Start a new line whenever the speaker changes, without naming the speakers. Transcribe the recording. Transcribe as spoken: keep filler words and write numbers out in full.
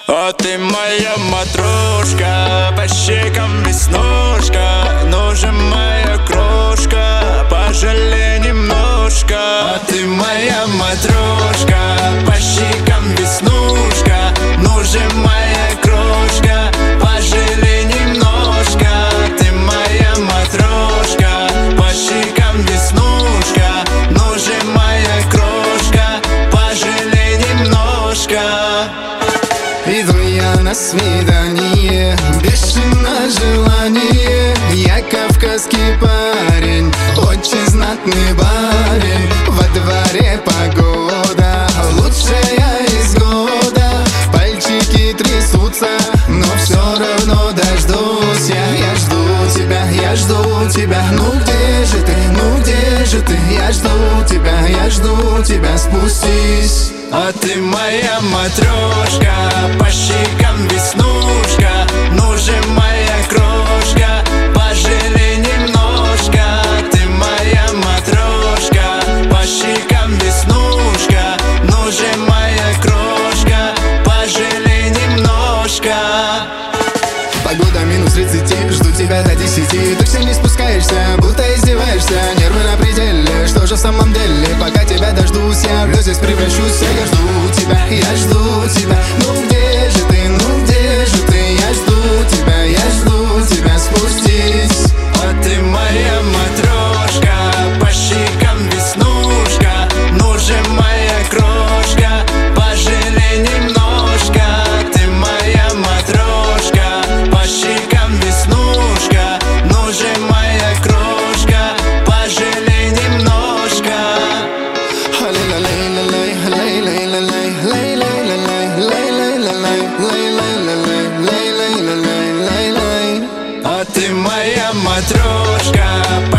А ты моя матрошка, по щекам веснушка. Ну же, моя крошка, пожалей немножко. А ты моя матрошка, по щекам веснушка. Ну же, моя крошка, пожалей немножко. Ты моя матрошка, по щекам веснушка. Ну же, моя крошка, пожалей немножко.
Иду я на свидание, бешеное желание. Я кавказский парень, очень знатный барин. Во дворе погода, лучшая из года. Пальчики трясутся, но все равно дождусь я. Я жду тебя, я жду тебя. Ну где же ты, ну где же ты? Я жду тебя, я жду тебя, спустись.
А ты моя матрошка, по щекам веснушка. Ну же, моя крошка, пожалей немножко. Ты моя матрошка, по щекам веснушка. Ну же, моя крошка, пожалей немножко.
Погода минус тридцать, жду тебя до десяти. Ты все не спускаешься, будто издеваешься. Нервы на пределе, что же в самом деле? Пока тебя дождусь, я в здесь превращусь. Я жду тебя, я жду тебя. Ну где же ты, ну где же ты? Я жду тебя, я жду тебя, спустись.
А ты моя матрошка, по щекам веснушка. Ну же, моя крошка, пожалей немножко. Ты моя матрошка, по щекам веснушка. Ну же, моя крошка, пожалей немножко. А ты моя матрошка.